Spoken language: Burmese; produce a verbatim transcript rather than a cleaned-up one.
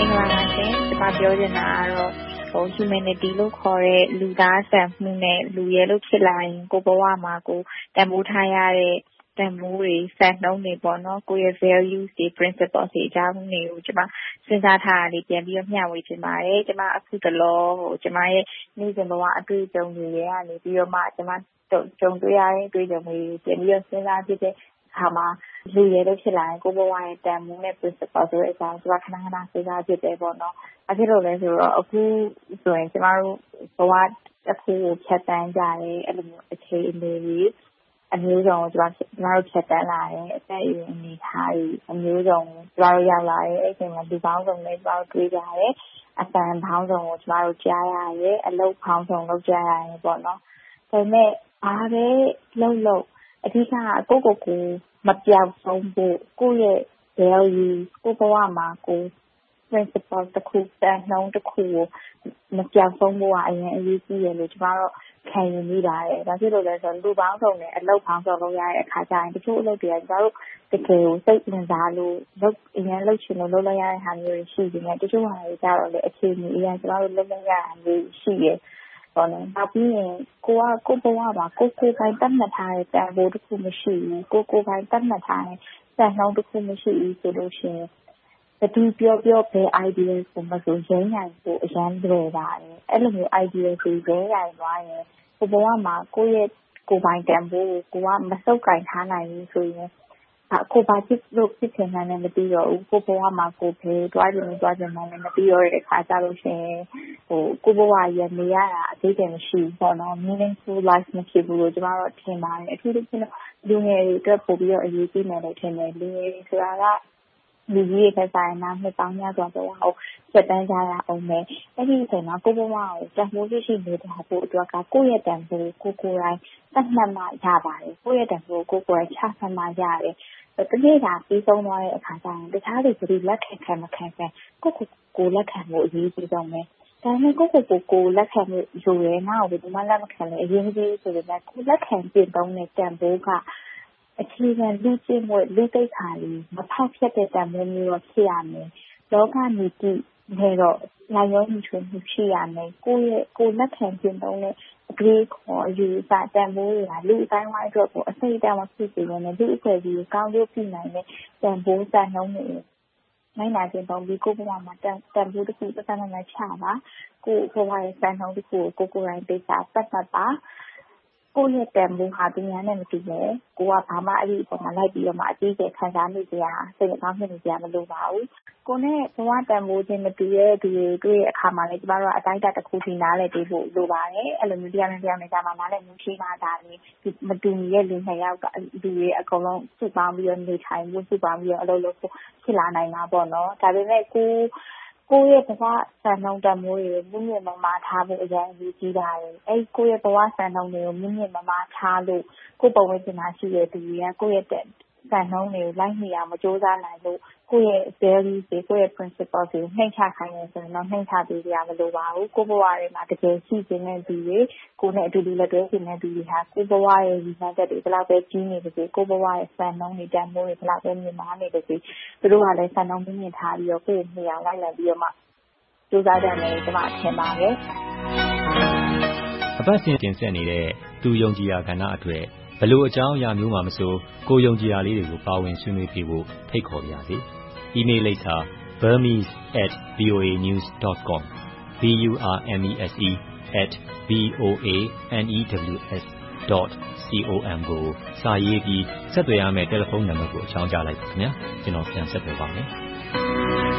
င်္ဂလာပါရှင်။ကျွန်မပြောချင်တာကတော့ဟို humanity လို့ခေါ်တဲ့လူသားဆန်မှုနဲ့လူရဲလို့ဖြစ်လာရင်ကိုယ်ဘဝမှာကိုတန်ဖိုးထားရတဲ့တန်ဖိုးတွေစံနှုန်းတွေပေါ့နော်ကိုယ့်ရဲ့ values တွေ principles တွေအကြောင်းတွေကိုကျွန်မစဉ်းစားထားတာလေးပြန်ပြီးတော့မျှဝေချင်ပါတယ်။ကျွန်မအခုတလောဟိုကျွန်မရဲ့နေ့စဉ်ဘဝအတွေ့အကြုံတွေရဲ့ကနေပြီးတော့မှကျွန်မကြုံတွေ့ရတဲ့အတွေ့အကြုံတွေပြန်ပြီးတော့စဉ်းစားဖြစ်တဲ့အခါမှာလူရဲလို့ဖြစ်လာရင်ကိုယ့်ဘဝရဲ့တန်ဖိုးနဲ့ principle ဆိုတဲ့အကြောင်းကျွန်မခဏခဏစဉ်းစားဖြစ်တယ်ပေါ့နော်။အဲ့လိုလဲဆိုတော့အခုဆိုရင်ကျွန်တော်တို့ဘဝတစ်ခုကိုဖြတ်တန်းကြတယ်အဲ့လိုမျိုးအခြေအနေတွေအမျိုးစုံကိုကျွန်တော်ကျွန်တော်တို့ဖြတ်တန်းလာတယ်အသက်အရွယ်အနေထားတွေအမျိုးစုံကိုကျွန်တော်တို့ရောက်လာတယ်အဲ့ဒီမှာလူပေါင်းစုံနဲ့ကျွန်တော်တို့တွေ့ကြတယ်အတန်ပေါင်းစုံကိုကျွန်တော်တို့ကြားရတယ်အလုပ်ပေါင်းစုံလုပ်ကြရတယ်ပေါ့နော်ဒါပေမဲ့အားပဲလုံးလုံးအဓိကကိုယ့်ကိုယ်ကိုမပြောင်းဆုံးဖို့ကိုယ့်ရဲ့ value ကိုယ့်ဘဝမှာကိုယ်principle တစ်ခုစံနှုန်းတစ်ခုကိုမပြောင်းဆုံးဖို့ကအရင်အရေးကြီးတယ်လို့ကျွန်တော်တို့ခံယူမိပါတယ်။ဒါဖြစ်လို့လဲဆိုတော့လူပေါင်းစုံနဲ့အလုပ်ပေါင်းစုံလုပ်ရတဲ့အခါကျရင်တချို့အလုပ်တွေကကျွန်တော်တို့တကယ်ကိုစိတ်ဝင်စားလို့လုပ်အရင်လုပ်ချင်လို့လုပ်လိုက်ရတဲ့ဟာမျိုးတွေရှိနေတယ်။တချို့ဟာတွေကြတော့လေအခြေအနေအရင်ကျွန်တော်တို့လုပ်လိုက်ရတာမျိုးရှိတယ်။ပေါ့နော်။နောက်ပြီးရင်ကိုကကိုယ်ဘဝမှာကိုယ်ကိုယ်တိုင်းတတ်မှတ်ထားတဲ့တန်ဖိုးတစ်ခုမရှိဘူး။ကိုယ်ကိုယ်တိုင်းတတ်မှတ်ထားတဲ့စံနှုန်းတစ်ခုမရှိဘူးဆိုလို့ရှိရင်ဘယ်သူပြောပြောဘယ် idea ကိုမဆိုရင်းနိုင်ဖို့အရန်လွယ်ပါတယ်အဲ့လိုမျိုး idea တွေရင်းနိုင်သွားရင်ကိုဘဝမှာကိုယ့်ရဲ့ကိုယ်ပိုင်တန်ဖိုးကိုကမစုပ်ကင်ထားနိုင်ဘူးဆိုရင်ကိုယ်ပါချစ်လို့ဖြစ်ချင်တယ်လည်းမသိတော့ဘူးကိုဘဝမှာကိုယ်ပဲတွားကြည့်နေတွားကြည့်နေလည်းမသိတော့တဲ့အခါကြလို့ရှိရင်ဟိုကိုဘဝရနေရတာအသေးတယ်မရှိဘူးပေါ့နော် meaningful life မဖြစ်ဘူးလို့ကျွန်တော်တို့ထင်ပါတယ်အထူးသဖြင့်လူငယ်တွေအတွက်ပို့ပြီးတော့အရေးကြီးတယ်လို့ထင်တယ်လူငယ်တွေဆိုတာကလူကြီးရဲ့သက်ဆိုင်ရာနှစ်ပေါင်းများစွာတော့ဟိုစက်တန်းကြရအောင်မယ်အဲ့ဒီအချိန်မှာကိုယ့်ဘဝကိုတန်ဖိုးရှိရှိနေတာဖို့အတွက်ကကိုယ့်ရဲ့တန်ဖိုးကိုကိုယ်တိုင်သတ်မှတ်မှရပါတယ်ကိုယ့်ရဲ့တန်ဖိုးကိုကိုယ်ကိုယ်တိုင်ချမှတ်မှရတယ်တကယ်ကပြီးဆုံးသွားတဲ့အခါကျရင်တခြားတွေဘယ်လိုလက်ခံခံမခံခံကိုယ့်ကိုယ်ကိုလက်ခံဖို့အရေးကြီးဆုံးပဲဒါပေမဲ့ကိုယ့်ကိုယ်ကိုကိုလက်ခံလို့ယူရဲငါ့ကိုဘယ်မှလက်မခံလဲအရင်ကြီးဆိုတော့ကိုလက်ခံပြင်သုံးတဲ့တန်ဖိုးကအခြေခံလူ့ကျင့်ဝတ်လူ့သိက္ခာတွေမဖောက်ဖျက်တဲ့တန်ဖိုးမျိုးတော့ဖြစ်ရမယ်။လောကနီတိနဲ့တော့လာရောညီထွေမှုရှိရမယ်။ကိုယ့်ရဲ့ကိုယ်လက်ခံကျင့်သုံးတဲ့အတွေးခေါ်အယူအဆတန်ဖိုးတွေကလူအတိုင်းဝိုင်းအတွက်ကိုအစိတ်အတန်းမဖြစ်စေဘဲနဲ့လူအဖွဲ့အစည်းကိုကောင်းကျိုးပြုနိုင်တဲ့တန်ဖိုးစံနှုန်းတွေနိုင်နာကျင့်သုံးပြီးကိုယ့်ဘဝမှာတန်တန်ဖိုးတစ်ခုတစ်ခါမှမချပါ။ကိုယ့်ဘဝရဲ့စံနှုန်းတစ်ခုကိုကိုယ်ကိုယ်တိုင်သိစာပတ်ပတ်ပါ။ကိုယ့်ရဲ့တန်ဖိုးဟာသူများနဲ့မတူနဲ့ကိုကဘာမှအဲ့ဒီအပေါ်မှာလိုက်ပြီးတော့မှအကြီးကျယ်ခံစားမိကြရစိတ်နှကောင်းဖြစ်နေကြမလို့ပါဘူးကိုနဲ့ဘဝတန်ဖိုးချင်းမတူတဲ့သူတွေတွေ့တဲ့အခါမှာလည်းကျမတို့ကအတိုင်းအတာတစ်ခုထိနားလည်ပေးဖို့လိုပါတယ်အဲ့လိုမျိုးတရားနဲ့တရားနဲ့ကြားမှာနားလည်မှုရှိမှဒါလေမတူညီတဲ့လူနှစ်ယောက်ကလူတွေအကုန်လုံးစုပေါင်းပြီးတော့နေထိုင်မှုစုပေါင်းပြီးတော့အလုပ်လုပ်ဖို့ဖြစ်လာနိုင်တာပေါ့နော်ဒါပေမဲ့ကိုကိုယ့်ရဲ့ဘဝစံနှုန်းတန်ဖိုးတွေကိုမြင့်မြတ်မမထားဖို့အရင်အရေးကြီးတာလေအဲ့ကိုယ့်ရဲ့ဘဝစံနှုန်းတွေကိုမြင့်မြတ်မမထားလို့ကိုယ့်ပုံဝင်ချင်တာရှိတဲ့သူတွေကကိုယ့်ရဲ့စံနှုန်းတွေကိုလိုက်နေအောင်မကြိုးစားနိုင်လို့ကိုယ့်ရဲ့ values တွေကိုယ့်ရဲ့ principles တွေကိုနှိမ့်ချခိုင်းနေဆိုရင်တော့နှိမ့်ချပေးကြမလို့ပါဘူးကိုယ့်ဘဝတွေမှာတကယ်ရှိနေတဲ့သူတွေကိုယ်နဲ့အတူတူလက်တွဲနေတဲ့သူတွေဟာကိုယ့်ဘဝရဲ့ရည်မှန်းချက်တွေဘယ်လောက်ပဲကြီးနေပါစေကိုယ့်ဘဝရဲ့စံနှုန်းတွေတန်ဖိုးတွေဘယ်လောက်ပဲမြင့်မားနေပါစေသူတို့ကလည်းစံနှုန်းမြင့်ထားပြီးတော့ကိုယ့်ကိုမြင်အောင်လိုက်လံပြီးတော့မှကြိုးစားကြတယ်ကျွန်မထင်ပါတယ်အပတ်စဉ်တင်ဆက်နေတဲ့သူယုံကြည်ရာကဏ္ဍအတွက်ဘယ်လိုအကြောင်းအရာမျိုးမှမဆိုကိုယုံကြည်ရာလေးတွေကိုပါဝင်ဆွေးနွေးပြဖို့ဖိတ်ခေါ်ပါရစေ။ email လိပ်စာ burmese at voanews dot com b u r m e s e at v o a n e w s dot com ကိုစာရေးပြီးဆက်သွယ်ရမယ့်တယ်လီဖုန်းနံပါတ်ကိုအကြောင်းကြားလိုက်ပါခင်ဗျာ။ကျွန်တော်ပြန်ဆက်သွယ်ပါမယ်။